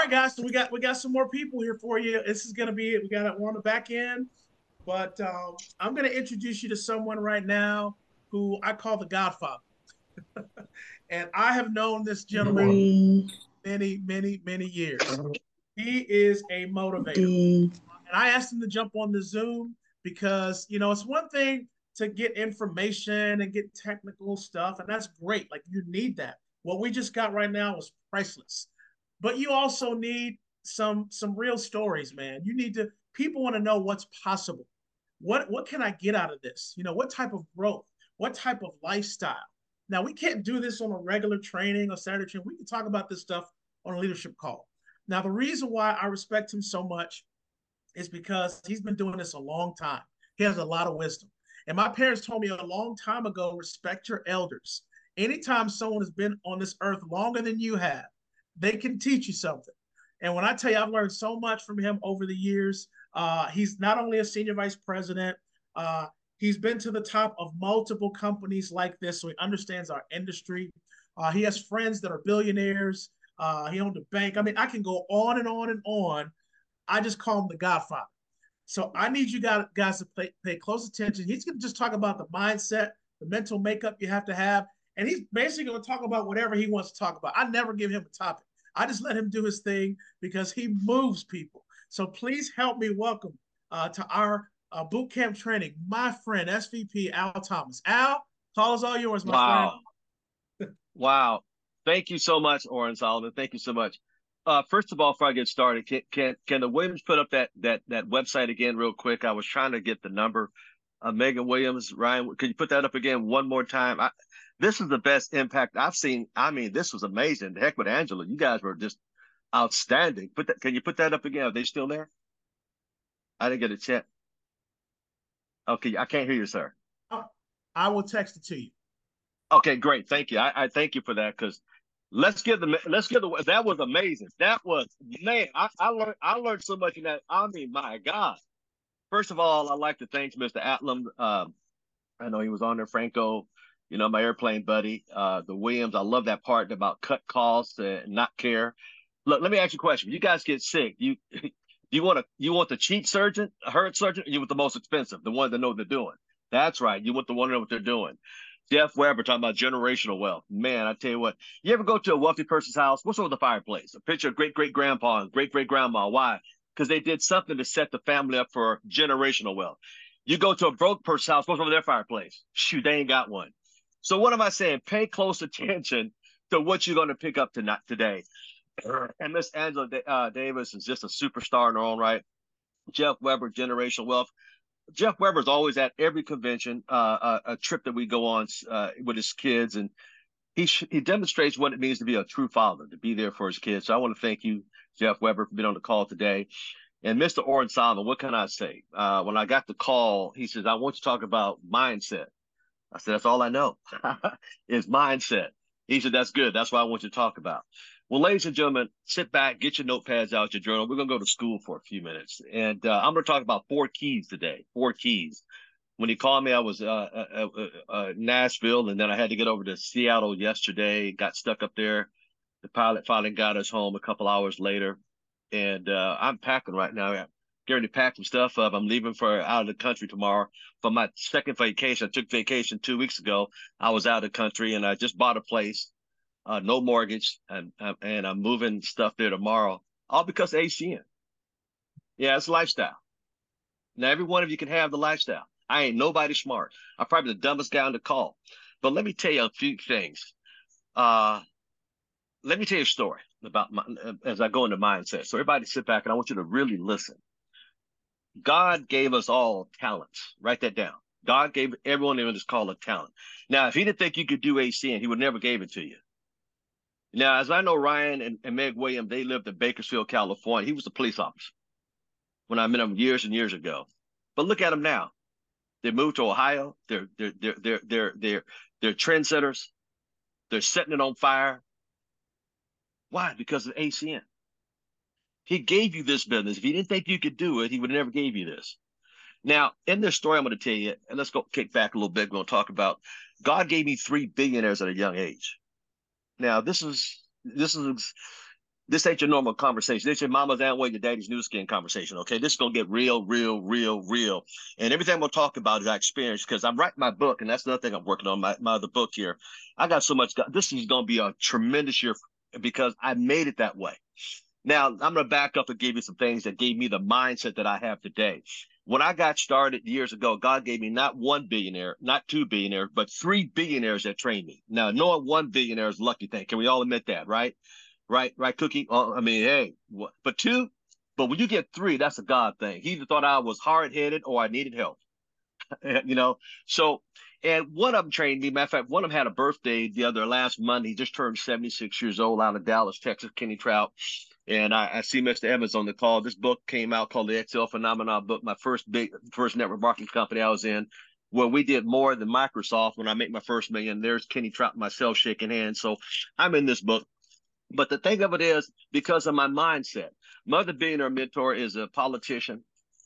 right, guys. So we got some more people here for you. This is gonna be it. We got it on the back end, but I'm gonna introduce you to someone right now who I call the Godfather, and I have known this gentleman Ding, many, many, many years. He is a motivator, ding. and I asked him to jump on the Zoom because it's one thing to get information and get technical stuff, and that's great. Like you need that. What we just got right now is priceless, but you also need some real stories, man. You need to people want to know what's possible. What can I get out of this? What type of growth? What type of lifestyle? Now we can't do this on a regular training or Saturday training. We can talk about this stuff on a leadership call. Now the reason why I respect him so much is because he's been doing this a long time. He has a lot of wisdom. And my parents told me a long time ago, respect your elders. Anytime someone has been on this earth longer than you have, they can teach you something. And when I tell you, I've learned so much from him over the years. He's not only a senior vice president, uh, he's been to the top of multiple companies like this, so he understands our industry. He has friends that are billionaires. He owned a bank. I mean, I can go on and on and on. I just call him the Godfather. So I need you guys to pay close attention. He's going to just talk about the mindset, the mental makeup you have to have. And he's basically going to talk about whatever he wants to talk about. I never give him a topic. I just let him do his thing because he moves people. So please help me welcome to our boot camp training, my friend, SVP Al Thomas. Al, call is all yours, my friend. Wow. Wow. Thank you so much, Oren Solomon. Thank you so much. First of all, before I get started, can the Williams put up that website again real quick? I was trying to get the number. Megan Williams, Ryan, could you put that up again one more time? This is the best impact I've seen. I mean, this was amazing. The heck with Angela. You guys were just outstanding. Can you put that up again? Are they still there? I didn't get a check. Okay, I can't hear you, sir. I will text it to you. Okay, great. Thank you. I thank you for that because let's give the that was amazing. That was man. I learned so much in that. I mean, my God. First of all, I'd like to thank Mr. Atlam. I know he was on there, Franco, my airplane buddy. The Williams, I love that part about cut costs and not care. Look, let me ask you a question. When you guys get sick, you want the cheap surgeon, a hurt surgeon, or you want the most expensive, the one that know what they're doing? That's right. You want the one that know what they're doing. Jeff Weber talking about generational wealth. Man, I tell you what, you ever go to a wealthy person's house? What's over the fireplace? A picture of great great grandpa and great great grandma. Why? Because they did something to set the family up for generational wealth. You go to a broke person's house, what's over their fireplace? Shoot, they ain't got one. So what am I saying? Pay close attention to what you're going to pick up tonight today. And Miss Angela Davis is just a superstar in her own right. Jeff Weber, generational wealth. Jeff Weber's always at every convention, a trip that we go on with his kids, and he demonstrates what it means to be a true father, to be there for his kids. So I want to thank you, Jeff Weber, for being on the call today. And Mr. Oren Solomon, what can I say? When I got the call, he says, "I want you to talk about mindset." I said, "That's all I know is mindset." He said, "That's good. That's what I want you to talk about." Well, ladies and gentlemen, sit back, get your notepads out, your journal. We're going to go to school for a few minutes. And I'm going to talk about 4 keys today, 4 keys. When he called me, I was Nashville, and then I had to get over to Seattle yesterday, got stuck up there. The pilot finally got us home a couple hours later. And I'm packing right now. I'm getting ready to pack some stuff up. I'm leaving for out of the country tomorrow for my second vacation. I took vacation 2 weeks ago. I was out of the country, and I just bought a place. No mortgage, and I'm moving stuff there tomorrow, all because of ACN. Yeah, it's lifestyle. Now, every one of you can have the lifestyle. I ain't nobody smart. I'm probably the dumbest guy on the call. But let me tell you a few things. Uh, Let me tell you a story about as I go into mindset. So everybody sit back, and I want you to really listen. God gave us all talents. Write that down. God gave everyone in this call a talent. Now, if he didn't think you could do ACN, he would never gave it to you. Now, as I know, Ryan and Meg Williams, they lived in Bakersfield, California. He was a police officer when I met him years and years ago. But look at them now. They moved to Ohio. They're trendsetters. They're setting it on fire. Why? Because of ACN. He gave you this business. If he didn't think you could do it, he would never gave you this. Now, in this story I'm going to tell you, and let's go kick back a little bit. We're going to talk about God gave me 3 billionaires at a young age. Now, this is This ain't your normal conversation. This your mama's and your daddy's new skin conversation. Okay, this is gonna get real, real, real, real. And everything I'm gonna talk about is our experience because I'm writing my book, and that's another thing I'm working on. My other book here. I got so much. This is gonna be a tremendous year because I made it that way. Now I'm gonna back up and give you some things that gave me the mindset that I have today. When I got started years ago, God gave me not one billionaire, not two billionaires, but three billionaires that trained me. Now, knowing one billionaire is a lucky thing. Can we all admit that, right? Right, Cookie? I mean, hey, but two, but when you get three, that's a God thing. He either thought I was hard headed or I needed help, you know? So, and one of them trained me. Matter of fact, one of them had a birthday the other last Monday. He just turned 76 years old out of Dallas, Texas, Kenny Trout. And I see Mr. Evans on the call. This book came out called the XL Phenomenon book, my first network marketing company I was in, where we did more than Microsoft when I made my first million. There's Kenny Trout and myself shaking hands. So I'm in this book. But the thing of it is, because of my mindset, my other billionaire mentor is a politician,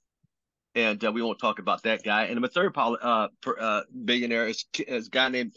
and we won't talk about that guy. And my third billionaire is a guy named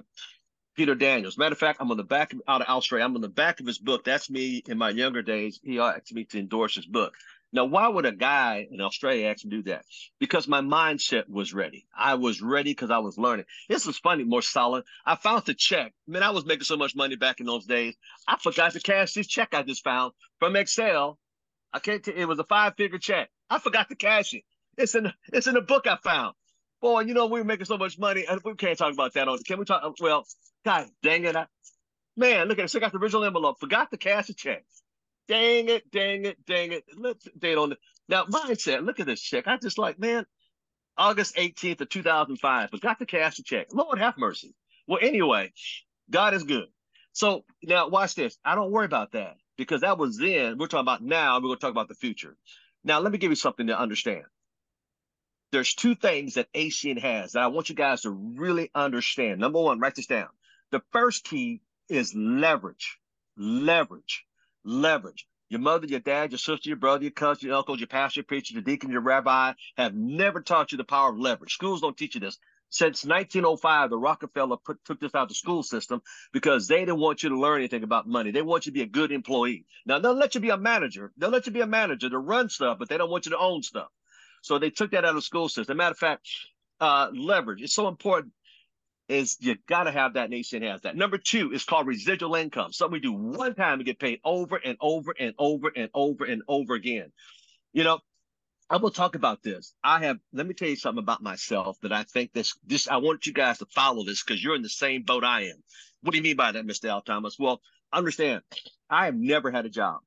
Peter Daniels. Matter of fact, I'm on the back out of Australia. I'm on the back of his book. That's me in my younger days. He asked me to endorse his book. Now, why would a guy in Australia ask me to do that? Because my mindset was ready. I was ready because I was learning. This is funny, more solid. I found the check. Man, I was making so much money back in those days. I forgot to cash this check I just found from Excel. It was a 5-figure check. I forgot to cash it. It's in the book I found. Boy, you know, we were making so much money, and we can't talk about that. Can we talk? Well, God dang it. Man, look at it. Still got the original envelope. Forgot to cash the check. Dang it, dang it, dang it. Let's date on it. Now, mindset, look at this check. I just like, man, August 18th of 2005, forgot to cash the check. Lord have mercy. Well, anyway, God is good. So now watch this. I don't worry about that because that was then. We're talking about now. We're going to talk about the future. Now, let me give you something to understand. There's two things that ACN has that I want you guys to really understand. Number one, write this down. The first key is leverage. Leverage. Leverage. Your mother, your dad, your sister, your brother, your cousin, your uncle, your pastor, your preacher, your deacon, your rabbi have never taught you the power of leverage. Schools don't teach you this. Since 1905, the Rockefeller took this out of the school system because they didn't want you to learn anything about money. They want you to be a good employee. Now, they'll let you be a manager. They'll let you be a manager to run stuff, but they don't want you to own stuff. So they took that out of the school system. Matter of fact, leverage is so important. Is you got to have that, and ACN has that. Number two is called residual income. Something we do one time to get paid over and over and over and over and over again. You know, I will talk about this. Let me tell you something about myself that I think this, I want you guys to follow this because you're in the same boat I am. What do you mean by that, Mr. Al Thomas? Well, understand, I have never had a job.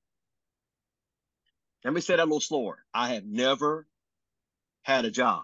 Let me say that a little slower. I have never had a job.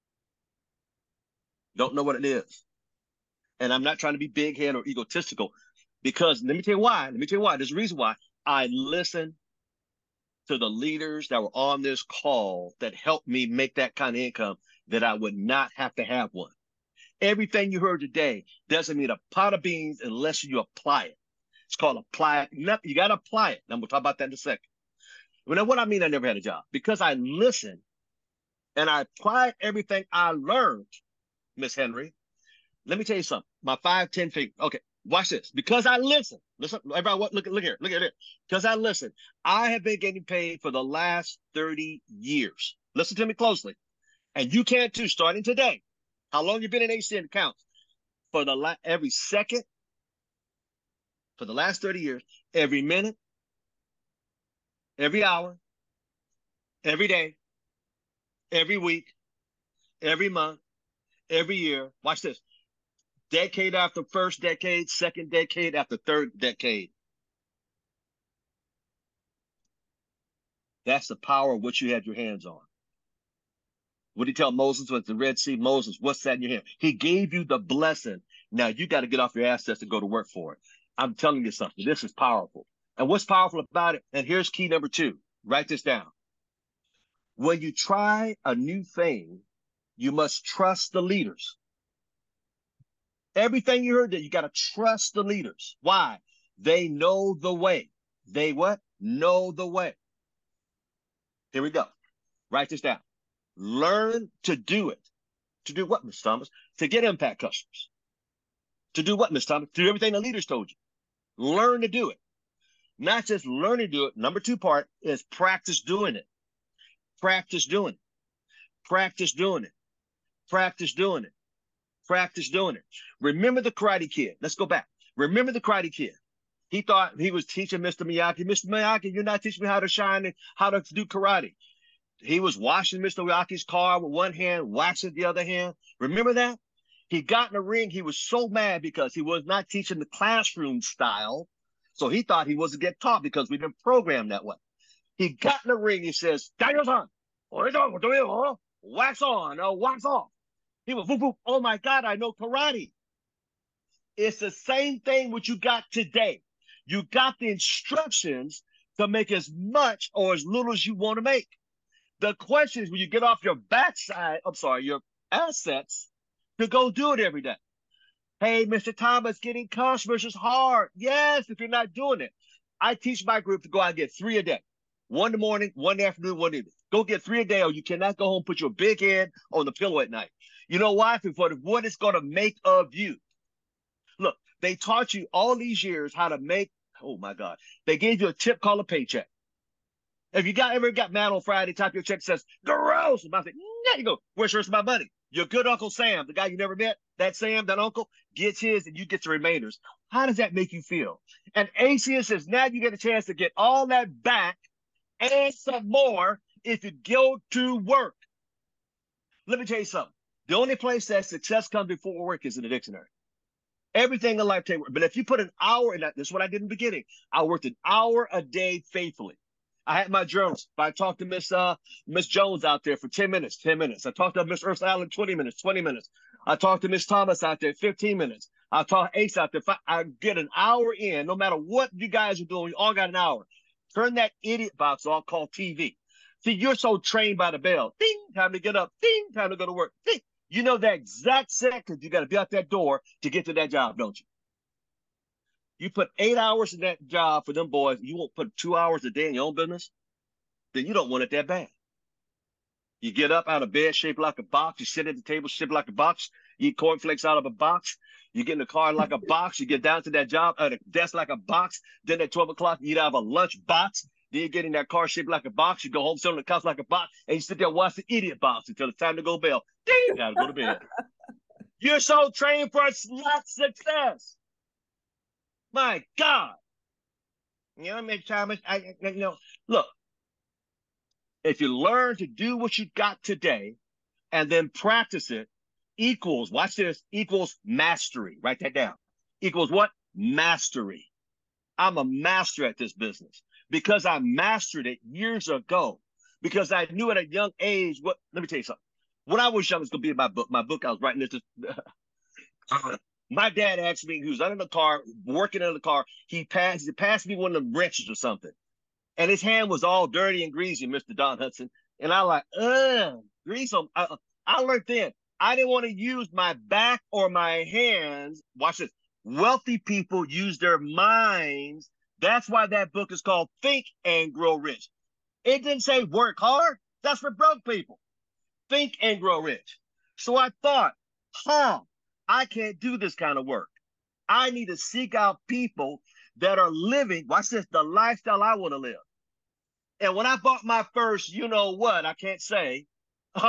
Don't know what it is. And I'm not trying to be big-headed or egotistical because let me tell you why. There's a reason why. I listen to the leaders that were on this call that helped me make that kind of income that I would not have to have one. Everything you heard today doesn't mean a pot of beans unless you apply it. It's called apply it. You got to apply it. And we'll talk about that in a second. Well, what I mean I never had a job? Because I listened and I applied everything I learned, Miss Henry. Let me tell you something. My 5, 10 feet. Okay, watch this. Because I listen. Listen, everybody, look here. Look at it. Because I listen. I have been getting paid for the last 30 years. Listen to me closely. And you can too, starting today. How long you been in ACN counts? For every second, for the last 30 years, every minute, every hour, every day, every week, every month, every year. Watch this. Decade after first decade, second decade after third decade. That's the power of what you had your hands on. What did he tell Moses with the Red Sea? Moses, what's that in your hand? He gave you the blessing. Now you got to get off your assets and go to work for it. I'm telling you something. This is powerful. And what's powerful about it? And here's key number 2. Write this down. When you try a new thing, you must trust the leaders. Everything you heard that you got to trust the leaders. Why? They know the way. They what? Know the way. Here we go. Write this down. Learn to do it. To do what, Ms. Thomas? To get impact customers. To do what, Ms. Thomas? To do everything the leaders told you. Learn to do it. Not just learning to do it. Number two part is practice doing it. Practice doing it. Practice doing it. Practice doing it. Practice doing it. Remember the Karate Kid. Let's go back. Remember the Karate Kid. He thought he was teaching Mr. Miyagi. Mr. Miyagi, you're not teaching me how to shine and how to do karate. He was washing Mr. Miyagi's car with one hand, waxing the other hand. Remember that? He got in the ring. He was so mad because he was not teaching the classroom style. So he thought he wasn't getting taught because we've been programmed that way. He got in the ring. He says, Daniel-san, wax on, wax off. He was, oh my God, I know karate. It's the same thing what you got today. You got the instructions to make as much or as little as you want to make. The question is when you get off your backside, your assets, to go do it every day. Hey, Mr. Thomas, getting customers is hard. Yes, if you're not doing it. I teach my group to go out and get 3 a day. 1 in the morning, 1 in the afternoon, 1 evening. Go get 3 a day or you cannot go home and put your big head on the pillow at night. You know why? For what it's going to make of you. Look, they taught you all these years how to make, oh my God, they gave you a tip called a paycheck. If you ever got mad on Friday, type your check says, gross. And I say, there you go. Where's the rest of my money? Your good Uncle Sam, the guy you never met, that Sam, that uncle, gets his and you get the remainders. How does that make you feel? And ACS says, now you get a chance to get all that back and some more if you go to work. Let me tell you something. The only place that success comes before work is in the dictionary. Everything in life takes work. But if you put an hour in that, this is what I did in the beginning. I worked an hour a day faithfully. I had my journals. I talked to Miss Jones out there for 10 minutes, 10 minutes. I talked to Miss Earth Allen 20 minutes, 20 minutes. I talked to Miss Thomas out there 15 minutes. I talked Ace out there. I get an hour in, no matter what you guys are doing, you all got an hour. Turn that idiot box off called TV. See, you're so trained by the bell. Ding, time to get up. Ding, time to go to work. Ding. You know that exact second you got to be out that door to get to that job, don't you? You put 8 hours in that job for them boys, you won't put 2 hours a day in your own business, then you don't want it that bad. You get up out of bed shaped like a box, you sit at the table shaped like a box, you eat cornflakes out of a box, you get in the car like a box, you get down to that job at a desk like a box, then at 12 o'clock you eat out of a lunch box, then you get in that car shaped like a box, you go home, sit on the couch like a box, and you sit there and watch the idiot box until it's time to go bell. Ding, you gotta go to bed. You're so trained for success. My God. You know, many times look, if you learn to do what you got today and then practice it, equals, watch this, equals mastery. Write that down. Equals what? Mastery. I'm a master at this business because I mastered it years ago, because I knew at a young age what, let me tell you something. When I was young, it's going to be in my book. My book, I was writing this. My dad asked me, he was under the car, working in the car. He passed me one of the wrenches or something. And his hand was all dirty and greasy, Mr. Don Hudson. And I like, grease him. I learned then, I didn't want to use my back or my hands. Watch this. Wealthy people use their minds. That's why that book is called Think and Grow Rich. It didn't say work hard. That's for broke people. Think and Grow Rich. So I thought, I can't do this kind of work. I need to seek out people that are living, watch this, the lifestyle I want to live. And when I bought my first, you know what, I can't say, and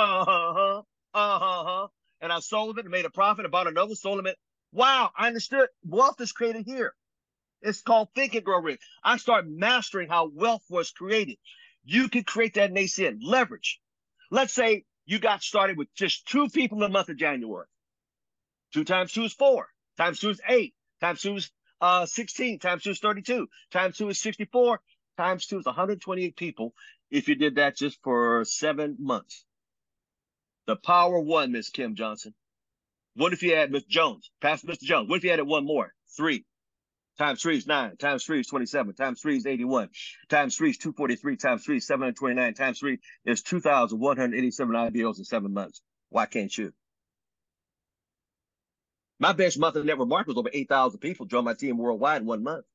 I sold it and made a profit, I bought another, sold it. Wow, I understood. Wealth is created here. It's called Think and Grow Rich. I started mastering how wealth was created. You can create that nascent leverage. Let's say you got started with just 2 people in the month of January. 2 times 2 is 4, times 2 is 8, times 2 is 16, times 2 is 32, times 2 is 64, times 2 is 128 people if you did that just for 7 months. The power of 1, Miss Kim Johnson. What if you add Miss Jones, past Mr. Jones? What if you added 1 more? 3. Times 3 is 9, times 3 is 27, times 3 is 81, times 3 is 243, times 3 is 729, times 3 is 2,187 IPOs in 7 months. Why can't you? My best month in network market was over 8,000 people joined my team worldwide in 1 month.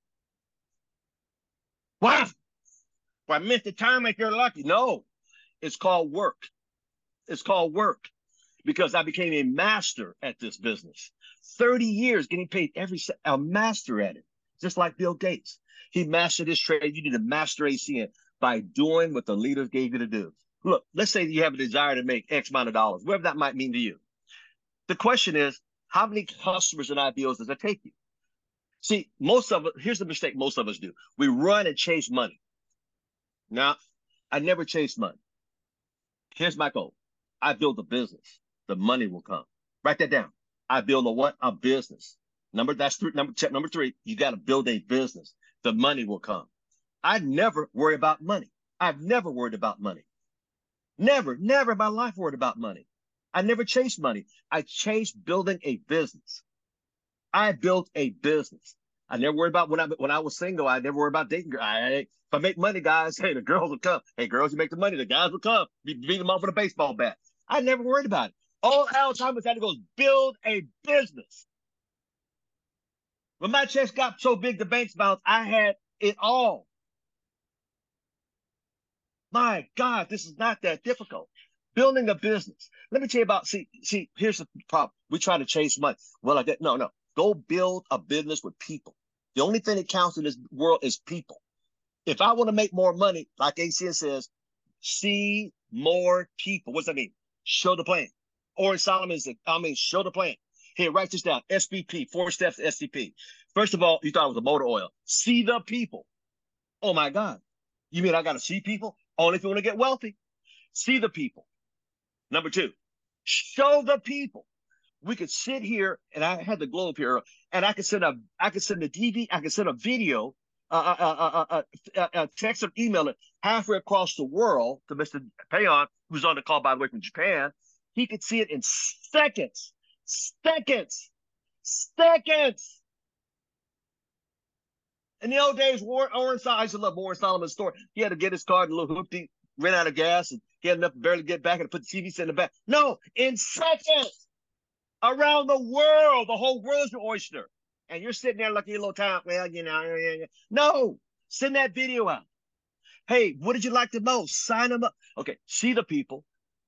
Wow. Well, I missed the time if you're lucky. No, it's called work. It's called work because I became a master at this business. 30 years getting paid a master at it, just like Bill Gates. He mastered his trade. You need to master ACN by doing what the leaders gave you to do. Look, let's say you have a desire to make X amount of dollars, whatever that might mean to you. The question is, how many customers and ideals does it take you? See, most of it, here's the mistake most of us do. We run and chase money. Now, I never chase money. Here's my goal. I build a business. The money will come. Write that down. I build a what? A business. Number three, you got to build a business. The money will come. I never worry about money. I've never worried about money. Never in my life worried about money. I never chased money. I chased building a business. I built a business. I never worried about when I was single. I never worried about dating. If I make money, guys, hey, the girls will come. Hey, girls, you make the money, the guys will come. Beat them up with a baseball bat. I never worried about it. All Al Thomas had to go is build a business. When my checks got so big, the banks bounced, I had it all. My God, this is not that difficult. Building a business. Let me tell you about, see, here's the problem. We try to chase money. Well, no. Go build a business with people. The only thing that counts in this world is people. If I want to make more money, like ACN says, see more people. What does that mean? Show the plan. Orange Solomon said, show the plan. Here, write this down. SBP, 4 steps to SCP. First of all, you thought it was a motor oil. See the people. Oh my God. You mean I got to see people? Only if you want to get wealthy. See the people. Number 2, show the people. We could sit here, and I had the globe here, and I could send a DVD, I could send a video, a text or email it halfway across the world to Mr. Payon, who's on the call, by the way, from Japan. He could see it in seconds. In the old days, I used to love Warren Solomon's story. He had to get his car, the little hoopty, ran out of gas, and he had enough to barely get back and put the TV set in the back. No, in seconds. Around the world, the whole world's your oyster. And you're sitting there like a little time. Well, No, send that video out. Hey, what did you like the most? Sign them up. Okay, see the people.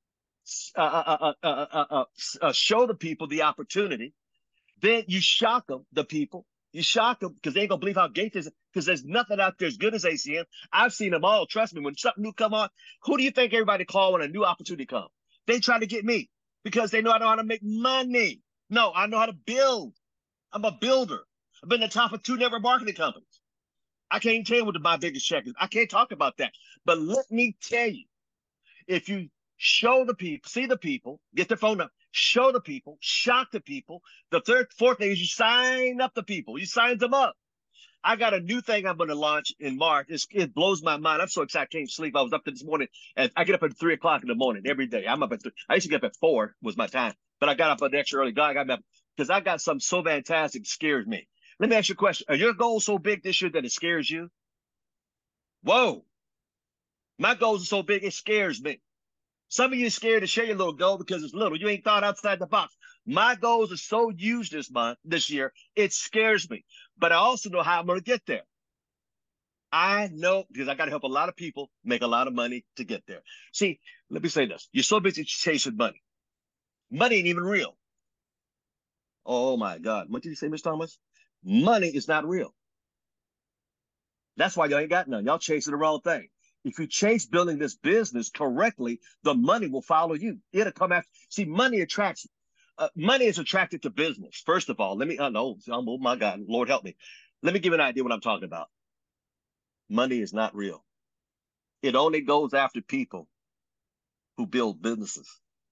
Show the people the opportunity. Then you shock them, the people. You shock them because they ain't gonna believe how great this is. Because there's nothing out there as good as ACN. I've seen them all. Trust me. When something new come on, who do you think everybody call when a new opportunity comes? They try to get me because they know I know how to make money. No, I know how to build. I'm a builder. I've been the top of 2 network marketing companies. I can't tell you what my biggest check is. I can't talk about that. But let me tell you, if you show the people, see the people, get their phone number, show the people, shock the people. The fourth thing is you sign up the people. You sign them up. I got a new thing I'm going to launch in March. It blows my mind. I'm so excited. I can't sleep. I was up this morning, and I get up at 3 o'clock in the morning every day. I'm up at 3. I used to get up at 4 was my time, but I got up an extra early. God got me up because I got something so fantastic. It scares me. Let me ask you a question. Are your goals so big this year that it scares you? Whoa. My goals are so big, it scares me. Some of you are scared to share your little goal because it's little. You ain't thought outside the box. My goals are so huge this year, it scares me. But I also know how I'm going to get there. I know because I got to help a lot of people make a lot of money to get there. See, let me say this. You're so busy chasing money. Money ain't even real. Oh, my God. What did you say, Ms. Thomas? Money is not real. That's why y'all ain't got none. Y'all chasing the wrong thing. If you chase building this business correctly, the money will follow you. It'll come after. See, money attracts. Money is attracted to business. First of all, oh my God, Lord help me. Let me give you an idea what I'm talking about. Money is not real. It only goes after people who build businesses.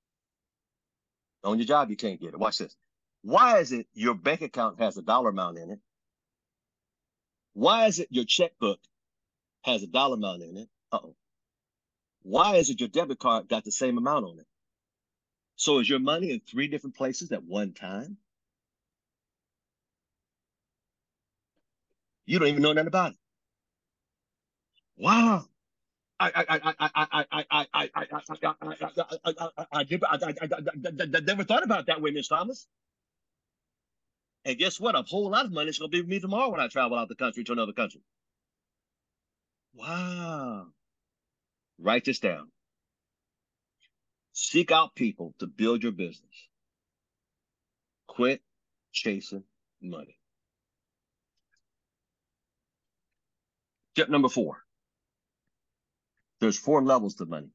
On your job, you can't get it. Watch this. Why is it your bank account has a dollar amount in it? Why is it your checkbook has a dollar amount in it? Uh-oh. Why is it your debit card got the same amount on it? So is your money in 3 different places at one time? You don't even know nothing about it. Wow. I never thought about it that way, Miss Thomas. And guess what? A whole lot of money is going to be with me tomorrow when I travel out the country to another country. Wow. Write this down. Seek out people to build your business. Quit chasing money. Step number 4. There's 4 levels to money.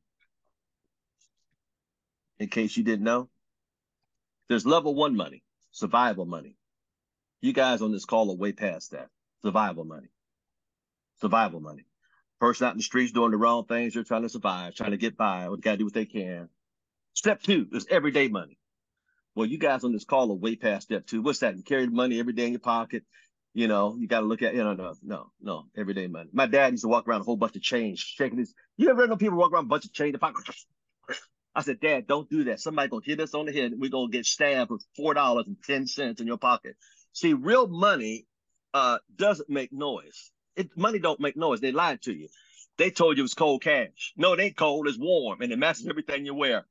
In case you didn't know, there's level 1 money, survival money. You guys on this call are way past that. Survival money. Survival money. Person out in the streets doing the wrong things, they're trying to survive, trying to get by, they got to do what they can. Step 2 is everyday money. Well, you guys on this call are way past step 2. What's that? You carry the money every day in your pocket. You know, you got to look at, no, everyday money. My dad used to walk around a whole bunch of change, shaking his. You ever know people walk around a bunch of change? I said, Dad, don't do that. Somebody going to hit us on the head and we're going to get stabbed with $4.10 in your pocket. See, real money doesn't make noise. Money don't make noise. They lied to you. They told you it was cold cash. No, it ain't cold. It's warm, and it matches everything you wear.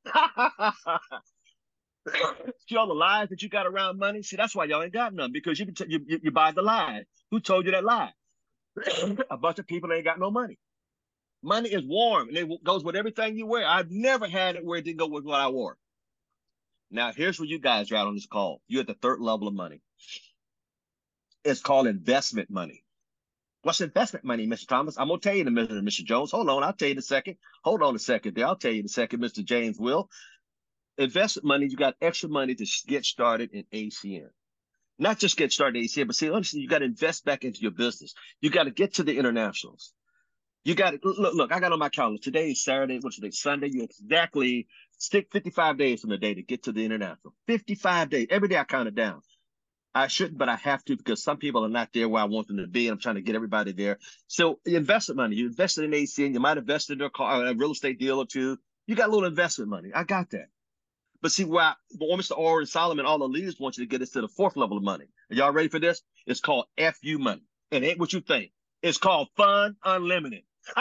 See all the lies that you got around money? See, that's why y'all ain't got none, because you buy the lie. Who told you that lie? A bunch of people ain't got no money. Money is warm, and it goes with everything you wear. I've never had it where it didn't go with what I wore. Now, here's where you guys are out on this call. You're at the 3rd level of money. It's called investment money. What's investment money, Mr. Thomas? I'm going to tell you in a minute, Mr. Jones. Hold on. I'll tell you in a second. Hold on a second there. I'll tell you in a second, Mr. James Will. Investment money, you got extra money to get started in ACN. Not just get started in ACN, but see, honestly, you got to invest back into your business. You got to get to the internationals. You got to, look, I got on my calendar. Today is Saturday. What's today? Sunday. You exactly stick 55 days from the day to get to the international. 55 days. Every day I count it down. I shouldn't, but I have to, because some people are not there where I want them to be, and I'm trying to get everybody there. So investment money, you invested in ACN, you might invest in a car, a real estate deal or two. You got a little investment money. I got that. But see, where Mr. Orr and Solomon, all the leaders want you to get us to the 4th level of money. Are y'all ready for this? It's called FU money. And it ain't what you think. It's called Fun Unlimited.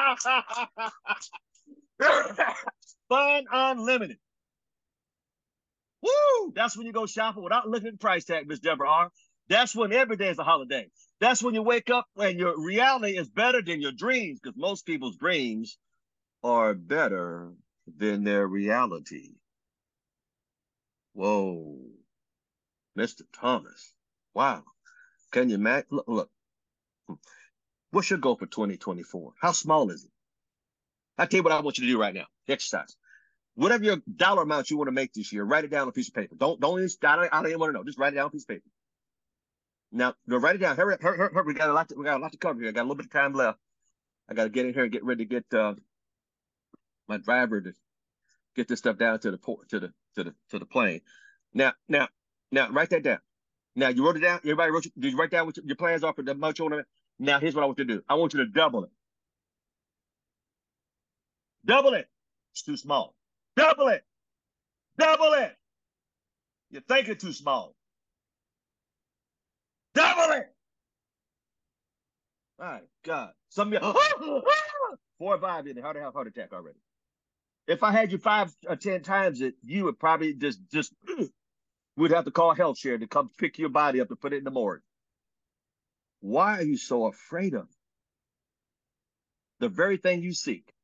Fun Unlimited. Woo! That's when you go shopping without looking at the price tag, Miss Deborah R. That's when every day is a holiday. That's when you wake up and your reality is better than your dreams, because most people's dreams are better than their reality. Whoa. Mr. Thomas. Wow. Can you imagine? Look. What's your goal for 2024? How small is it? I'll tell you what I want you to do right now. Exercise. Whatever your dollar amount you want to make this year, write it down on a piece of paper. I don't even want to know. Just write it down on a piece of paper. Now, write it down. Hurry. We got a lot to cover here. I got a little bit of time left. I got to get in here and get ready to get my driver to get this stuff down to the port, to the plane. Now, write that down. Now, you wrote it down. Everybody wrote. Did you write down what your plans are for the month you want to? Now, here's what I want you to do. I want you to double it. Double it. It's too small. Double it. Double it. You're thinking too small. Double it. My God. Some of you, 4 or 5 in there, how to have a heart attack already. If I had you 5 or 10 times it, you would probably just would have to call HealthShare to come pick your body up and put it in the morgue. Why are you so afraid of it? The very thing you seek.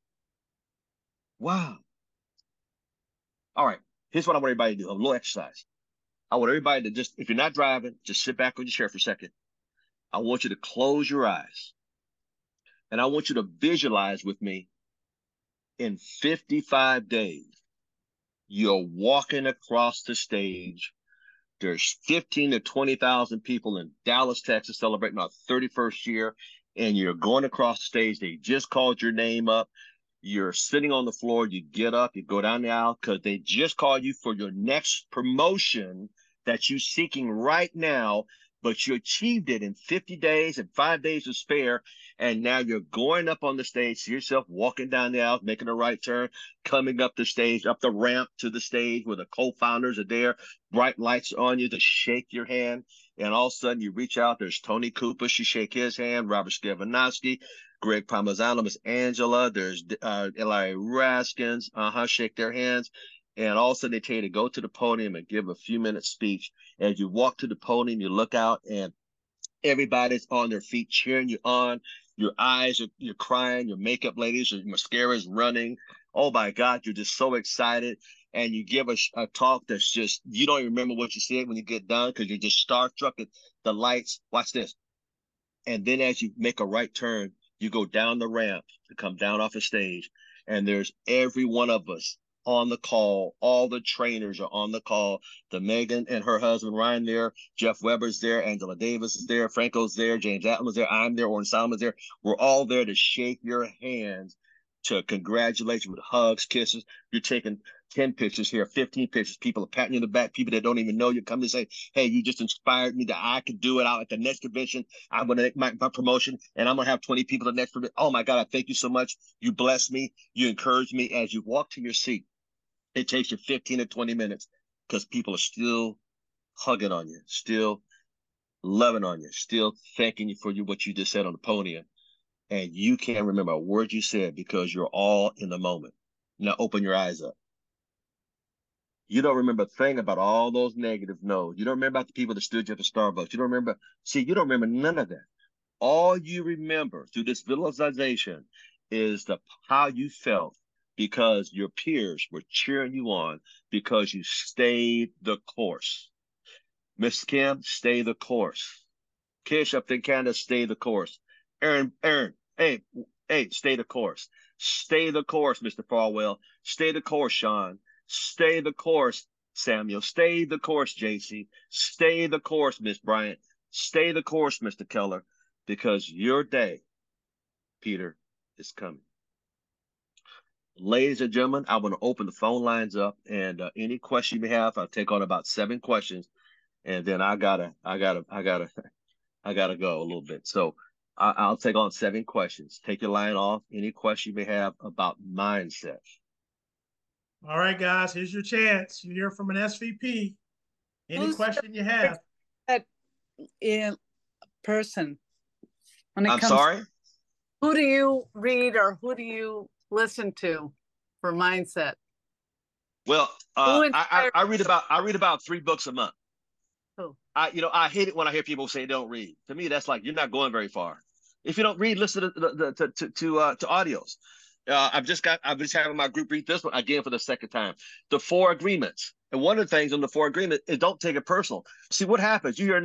Wow. All right. Here's what I want everybody to do. A little exercise. I want everybody to just, if you're not driving, just sit back on your chair for a second. I want you to close your eyes. And I want you to visualize with me, in 55 days, you're walking across the stage. There's 15 to 20,000 people in Dallas, Texas, celebrating our 31st year. And you're going across the stage. They just called your name up. You're sitting on the floor. You get up, you go down the aisle, because they just called you for your next promotion that you're seeking right now, but you achieved it in 50 days and 5 days to spare. And now you're going up on the stage, see yourself walking down the aisle, making a right turn, coming up the stage, up the ramp to the stage where the co-founders are there, bright lights on you to shake your hand. And all of a sudden you reach out, there's Tony Cooper, you shake his hand, Robert Stefanowski, Greg Parmesan, Miss Angela, there's Eli Raskins, shake their hands. And all of a sudden they tell you to go to the podium and give a few minutes speech. As you walk to the podium, you look out and everybody's on their feet cheering you on. Your eyes, you're crying, your makeup ladies, your mascara is running. Oh my God, you're just so excited. And you give a talk that's just, you don't even remember what you said when you get done, because you're just starstruck at the lights. Watch this. And then as you make a right turn, You go down the ramp to come down off the stage, and there's every one of us on the call. All the trainers are on the call. The Megan and her husband Ryan there, Jeff Weber's there, Angela Davis is there, Franco's there, James Atman's there, I'm there, Orrin Salmon's there. We're all there to shake your hands, to congratulate you with hugs, kisses. You're taking 10 pictures here, 15 pictures. People are patting you in the back. People that don't even know you come to say, hey, you just inspired me that I could do it out at the next convention. I'm going to make my promotion, and I'm going to have 20 people at the next convention. Oh, my God, I thank you so much. You bless me. You encourage me. As you walk to your seat, it takes you 15 to 20 minutes because people are still hugging on you, still loving on you, still thanking you for what you just said on the podium. And you can't remember a word you said because you're all in the moment. Now open your eyes up. You don't remember a thing about all those negative no's. You don't remember about the people that stood you at the Starbucks. You don't remember, you don't remember none of that. All you remember through this visualization is how you felt because your peers were cheering you on because you stayed the course. Miss Kim, stay the course. Kish up in Canada, stay the course. Aaron, hey, stay the course. Stay the course, Mr. Farwell. Stay the course, Sean. Stay the course, Samuel. Stay the course, JC. Stay the course, Miss Bryant. Stay the course, Mr. Keller, because your day, Peter, is coming. Ladies and gentlemen, I want to open the phone lines up, and any question you may have, I'll take on about 7 questions, and then I gotta go a little bit. So I'll take on 7 questions. Take your line off. Any question you may have about mindset. All right, guys, here's your chance. You hear from an SVP. Any question you have? In person. I'm sorry? Who do you read or who do you listen to for mindset? Well, I read about 3 books a month. Who? I hate it when I hear people say don't read. To me, that's like you're not going very far. If you don't read, listen to audios. I've just having my group read this one again for the second time. The 4 agreements. And one of the things on the 4 agreements is don't take it personal. See what happens. You hear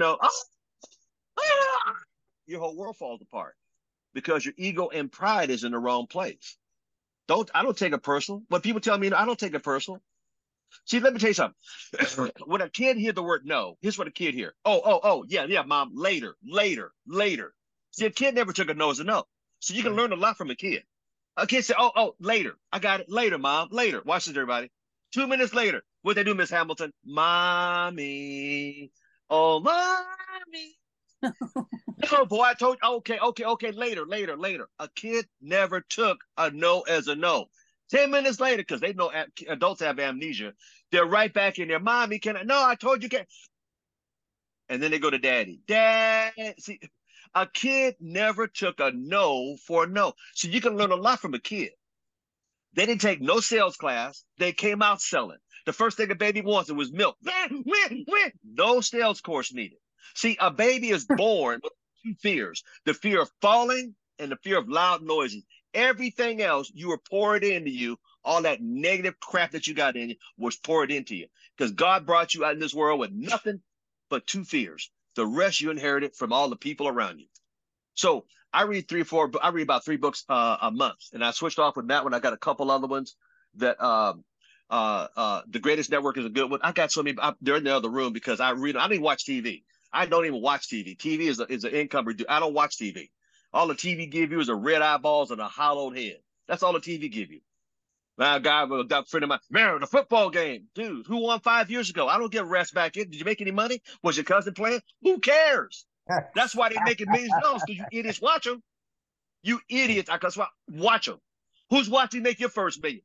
your whole world falls apart because your ego and pride is in the wrong place. I don't take it personal. When people tell me I don't take it personal. See, let me tell you something. When a kid hear the word no, here's what a kid hear. Oh, yeah, mom, later. See, a kid never took a no as a no. So you can learn a lot from a kid. A kid said, oh, later. I got it. Later, mom, later. Watch this, everybody. 2 minutes later, what they do, Miss Hamilton? Mommy. Oh, mommy. No, boy, I told you, okay, later. A kid never took a no as a no. 10 minutes later, because they know adults have amnesia, they're right back in there. Mommy, no, I told you can't. And then they go to daddy. Dad, see, a kid never took a no for a no. So you can learn a lot from a kid. They didn't take no sales class. They came out selling. The first thing a baby wants was milk. No sales course needed. See, a baby is born with 2 fears, the fear of falling and the fear of loud noises. Everything else you were poured into you, all that negative crap that you got in you was poured into you because God brought you out in this world with nothing but 2 fears. The rest you inherited from all the people around you. So I read about 3 books a month, and I switched off with that one. I got a couple other ones that The Greatest Network is a good one. I got so many. They're in the other room because I didn't watch TV. I don't even watch TV. TV is an income reducer. I don't watch TV. All the TV give you is a red eyeballs and a hollowed head. That's all the TV give you. Now, a friend of mine, man, the football game. Dude, who won 5 years ago? I don't get rest back in. Did you make any money? Was your cousin playing? Who cares? That's why they're making millions of dollars, because you idiots watch them. You idiots. That's why. Watch them. Who's watching make your first million?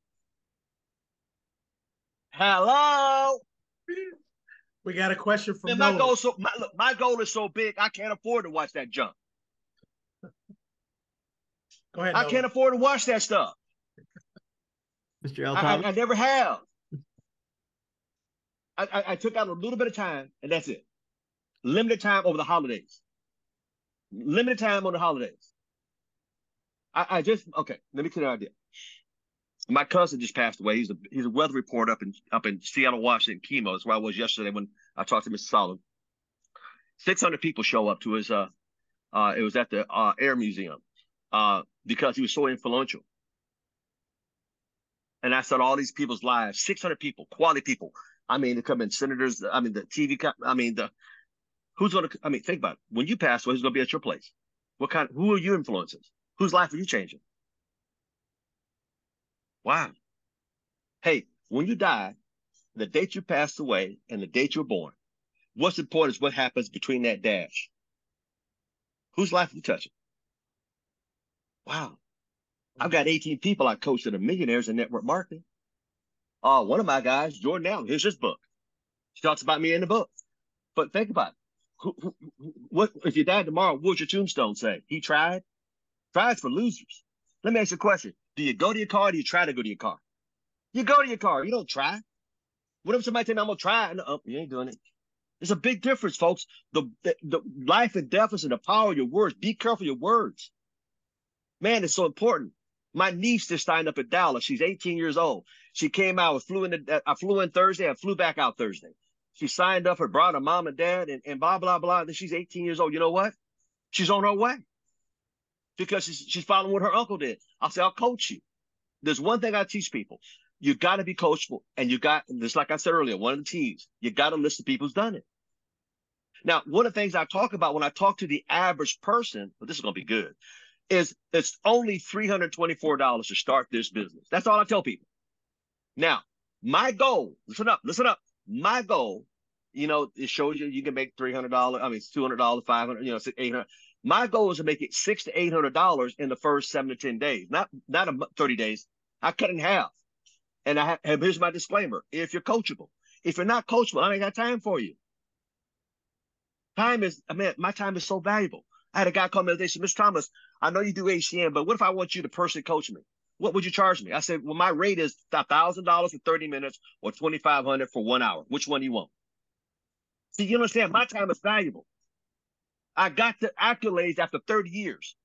Hello? We got a question from my goal is so big, I can't afford to watch that junk. Go ahead. I can't afford to watch that stuff. Mr. L. Thomas? I never have. I took out a little bit of time, and that's it. Limited time over the holidays. Okay, let me clear an idea. My cousin just passed away. He's a weather reporter up in Seattle, Washington, Chemo. That's where I was yesterday when I talked to Mr. Solomon. 600 people show up to his it was at the Air Museum. because he was so influential. And I saw all these people's lives, 600 people, quality people. I mean, they come in senators. I mean, the TV. I mean, who's going to? I mean, think about it. When you pass away, who's going to be at your place? Who are your influences? Whose life are you changing? Wow. Hey, when you die, the date you passed away and the date you were born, what's important is what happens between that dash. Whose life are you touching? Wow. I've got 18 people I coached that are millionaires in network marketing. One of my guys, Jordan Allen, here's his book. He talks about me in the book. But think about it. What if you died tomorrow, what would your tombstone say? He tried? Tried's for losers. Let me ask you a question. Do you go to your car or do you try to go to your car? You go to your car. You don't try. What if somebody tell me I'm going to try? No, you ain't doing it. There's a big difference, folks. The life and death is in the power of your words. Be careful of your words. Man, it's so important. My niece just signed up at Dallas. She's 18 years old. She came out. I flew in Thursday. I flew back out Thursday. She signed up. Her brought her mom and dad and blah, blah, blah. Then she's 18 years old. You know what? She's on her way because she's following what her uncle did. I'll say, I'll coach you. There's one thing I teach people. You got to be coachable. And you got, just like I said earlier, one of the T's, you got to listen to people who's done it. Now, one of the things I talk about when I talk to the average person, but this is going to be good, is it's only $324 to start this business. That's all I tell people. Now, my goal, listen up. My goal, it shows you can make $300. I mean, it's $200, $500, $800. My goal is to make it $600 to $800 in the first 7 to 10 days, not 30 days. I cut it in half. And here's my disclaimer. If you're coachable, if you're not coachable, I ain't got time for you. My time is so valuable. I had a guy call me the other day, said, Mr. Thomas, I know you do HCM, but what if I want you to personally coach me? What would you charge me? I said, well, my rate is $1,000 for 30 minutes or $2,500 for 1 hour. Which one do you want? See, you understand? My time is valuable. I got the accolades after 30 years.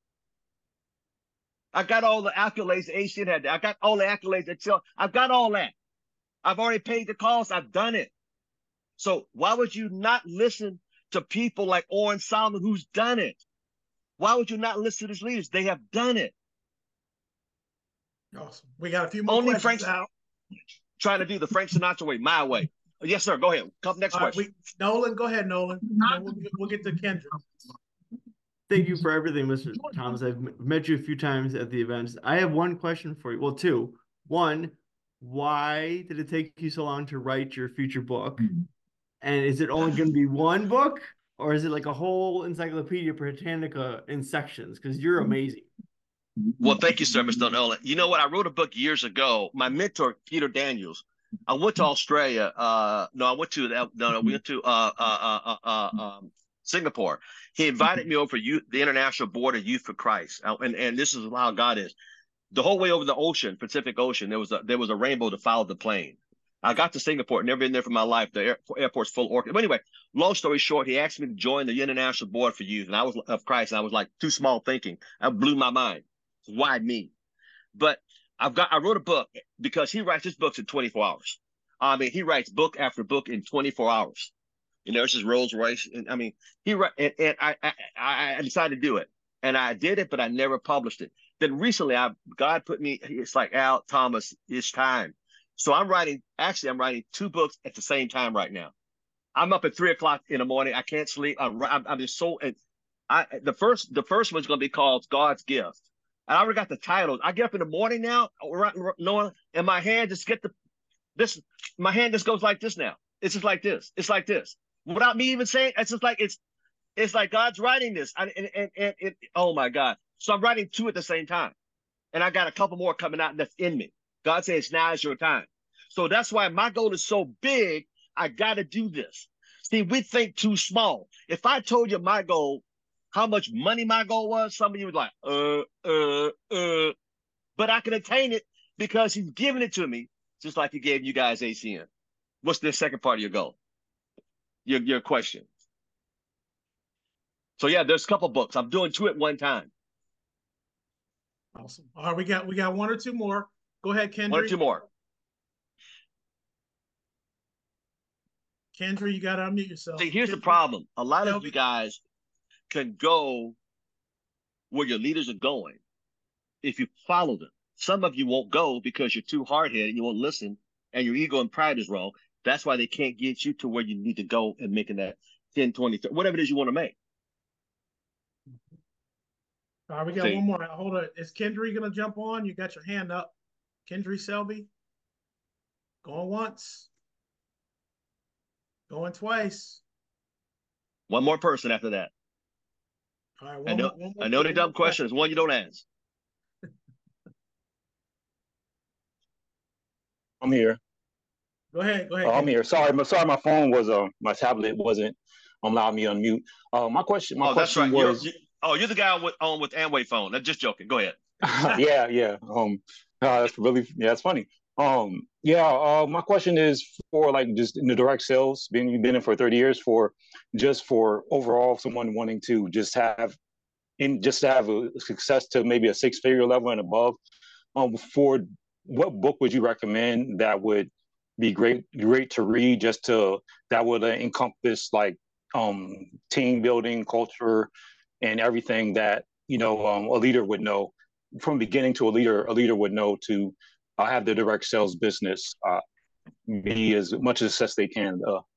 I got all the accolades that HCM had. I got all the accolades that I've got all that. I've already paid the cost. I've done it. So why would you not listen to people like Oren Solomon who's done it? Why would you not listen to these leaders? They have done it. Awesome. We got a few more questions out. Trying to do the Frank Sinatra way, my way. Yes, sir. Go ahead. Next question. Nolan, go ahead, Nolan. We'll get to Kendra. Thank you for everything, Mr. Thomas. I've met you a few times at the events. I have one question for you. Well, two. One, why did it take you so long to write your future book? And is it only going to be one book? Or is it like a whole Encyclopedia Britannica in sections? Because you're amazing. Well, thank you, sir, Mr. Nolan. You know what? I wrote a book years ago. My mentor, Peter Daniels, I went to Australia. We went to Singapore. He invited me over for the International Board of Youth for Christ. And this is how God is. The whole way over the ocean, Pacific Ocean, there was a rainbow to follow the plane. I got to Singapore, never been there for my life. The airport's full of orchids. But anyway, long story short, he asked me to join the International Board for Youth, and I was of Christ. And I was like too small thinking. That blew my mind. Why me? But I wrote a book because he writes his books in 24 hours. I mean, he writes book after book in 24 hours. It's just Rolls Royce. And I mean, I decided to do it, and I did it, but I never published it. Then recently, God put me. It's like, Al Thomas, it's time. So I'm writing 2 books at the same time right now. I'm up at 3 o'clock in the morning. I can't sleep. I'm just so. The first one's going to be called God's Gift. And I already got the titles. I get up in the morning now, and my hand just my hand just goes like this now. It's just like this. It's like this. Without me even saying, it's just like it's like God's writing this. Oh my God. So I'm writing 2 at the same time. And I got a couple more coming out that's in me. God says, now is your time. So that's why my goal is so big. I got to do this. See, we think too small. If I told you my goal, how much money my goal was, some of you would like, but I can attain it because he's giving it to me, just like he gave you guys ACN. What's the second part of your goal? Your question. So yeah, there's a couple books. I'm doing 2 at one time. Awesome. All right, we got 1 or 2 more. Go ahead, Kendra. 1 or 2 more. Kendra, you got to unmute yourself. See, here's the problem. A lot of you guys can go where your leaders are going, if you follow them. Some of you won't go because you're too hard-headed, you won't listen, and your ego and pride is wrong. That's why they can't get you to where you need to go and making that 10, 20, 30, whatever it is you want to make. All right, we got one more. Hold on. Is Kendry going to jump on? You got your hand up. Kendry Selby. Going once. Going twice. One more person after that. All right, I know the dumb question is one you don't ask. I'm here. Go ahead. I'm here. Sorry, my phone was my tablet wasn't allowing me to unmute. My question that's right. was you're the guy with Amway phone. I'm just joking. Go ahead. yeah. That's really that's funny. My question is for like just in the direct sales, you've been in for 30 years for overall someone wanting to just have a success to maybe a 6-figure level and above. For what book would you recommend that would be great to read that would encompass like team building, culture, and everything that a leader would know from beginning to a leader would know to have their direct sales business be as much a success they can.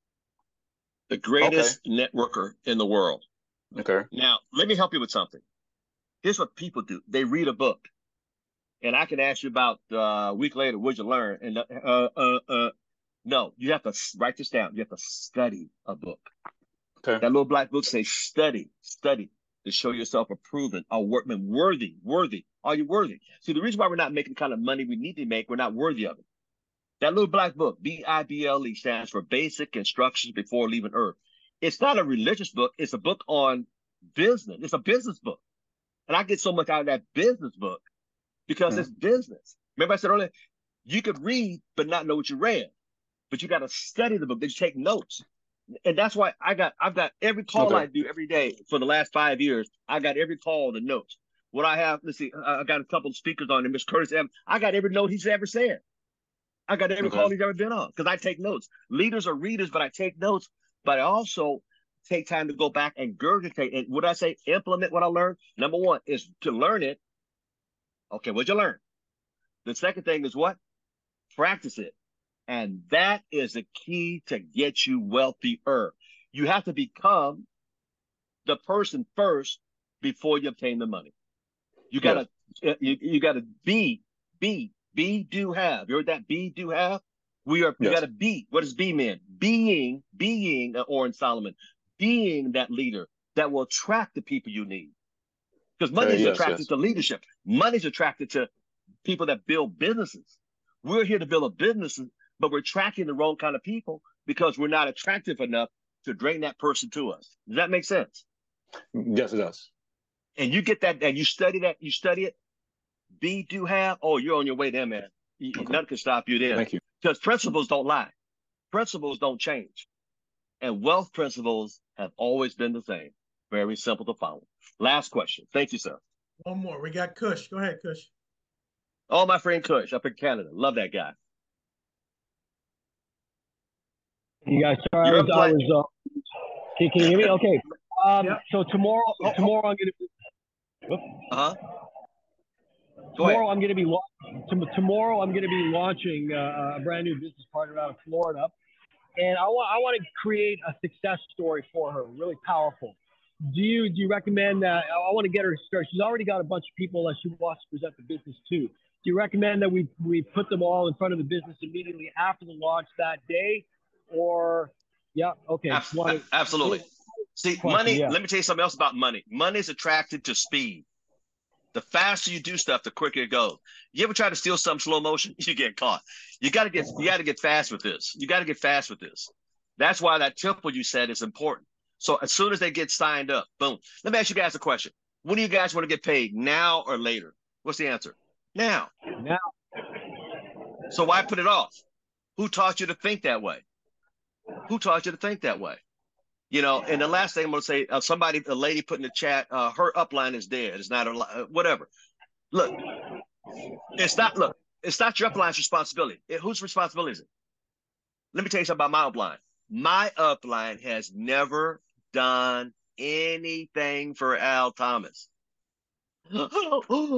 The greatest networker in the world. Okay. Now, let me help you with something. Here's what people do. They read a book. And I can ask you about a week later, what'd you learn? And no, you have to write this down. You have to study a book. Okay. That little black book says study to show yourself approved, a workman worthy. Are you worthy? See, the reason why we're not making the kind of money we need to make, we're not worthy of it. That little black book, BIBLE, stands for Basic Instructions Before Leaving Earth. It's not a religious book. It's a book on business. It's a business book. And I get so much out of that business book because it's business. Remember I said earlier, you could read but not know what you read. But you got to study the book. Then you take notes. And that's why I've got every call I do every day for the last 5 years. I got every call, the notes. What I have, let's see, I got a couple of speakers on there. Miss Curtis Evans, I got every note he's ever said. I got every call he's ever been on because I take notes. Leaders are readers, but I take notes. But I also take time to go back and regurgitate. And what I say, implement what I learned. Number one is to learn it. Okay, what'd you learn? The second thing is what? Practice it. And that is the key to get you wealthier. You have to become the person first before you obtain the money. You gotta, you gotta be, do, have. You heard that? Be, do, have. You gotta be. What does be mean? Being, Oren Solomon, being that leader that will attract the people you need. Because money is attracted to leadership. Money's attracted to people that build businesses. We're here to build a business, but we're attracting the wrong kind of people because we're not attractive enough to drain that person to us. Does that make sense? Yes, it does. And you get that, and you study it, be, do, have, you're on your way there, man. Nothing can stop you there. Thank you. Because principles don't lie. Principles don't change. And wealth principles have always been the same. Very simple to follow. Last question. Thank you, sir. One more. We got Kush. Go ahead, Kush. Oh, my friend Kush up in Canada. Love that guy. You guys, sorry, I was can you hear me? Okay. So tomorrow I'm going to be. Tomorrow I'm going to be launching a brand new business partner out of Florida, and I want to create a success story for her, really powerful. Do you recommend that? I want to get her started. She's already got a bunch of people that she wants to present the business to. Do you recommend that we put them all in front of the business immediately after the launch that day, or absolutely. See, money. Let me tell you something else about money. Money is attracted to speed. The faster you do stuff, the quicker it goes. You ever try to steal something slow motion? You get caught. You got to get fast with this. That's why that temple you said is important. So as soon as they get signed up, boom. Let me ask you guys a question. When do you guys want to get paid, now or later? What's the answer? Now. So why put it off? Who taught you to think that way? And the last thing I'm going to say, a lady put in the chat, her upline is dead. It's not whatever. Look, it's not your upline's responsibility. Whose responsibility is it? Let me tell you something about my upline. My upline has never done anything for Al Thomas.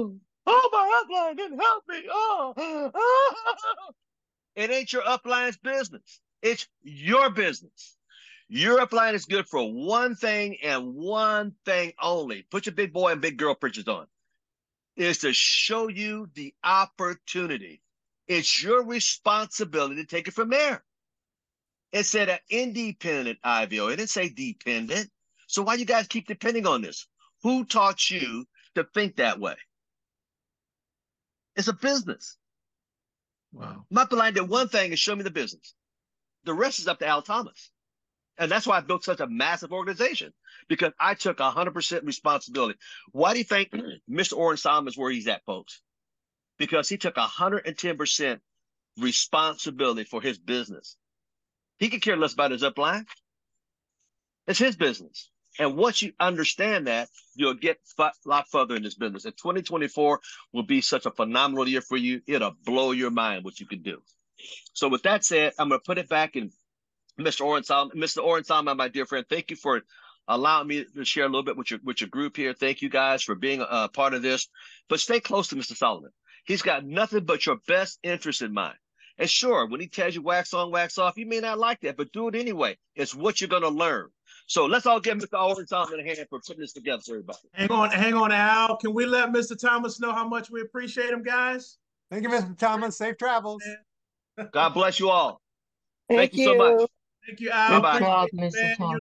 Oh, my upline didn't help me. Oh. It ain't your upline's business. It's your business. Your upline is good for one thing and one thing only. Put your big boy and big girl pictures on. Is to show you the opportunity. It's your responsibility to take it from there. It said an independent IVO. It didn't say dependent. So why you guys keep depending on this? Who taught you to think that way? It's a business. Wow. My upline did one thing and show me the business. The rest is up to Al Thomas. And that's why I built such a massive organization, because I took 100% responsibility. Why do you think Mr. Oren Solomon is where he's at, folks? Because he took 110% responsibility for his business. He could care less about his upline. It's his business. And once you understand that, you'll get a lot further in this business. And 2024 will be such a phenomenal year for you. It'll blow your mind what you can do. So with that said, I'm going to put it back in Mr. Oren Solomon. Mr. Oren Solomon, my dear friend, thank you for allowing me to share a little bit with your group here. Thank you guys for being a part of this. But stay close to Mr. Solomon. He's got nothing but your best interest in mind. And sure, when he tells you wax on, wax off, you may not like that, but do it anyway. It's what you're going to learn. So let's all give Mr. Oren Solomon a hand for putting this together for everybody. Hang on, Al. Can we let Mr. Thomas know how much we appreciate him, guys? Thank you, Mr. Thomas. Safe travels. God bless you all. Thank Thank you so much. Thank you, Al. Bye-bye. Good job, Appreciate it, Mr. man. Thomas.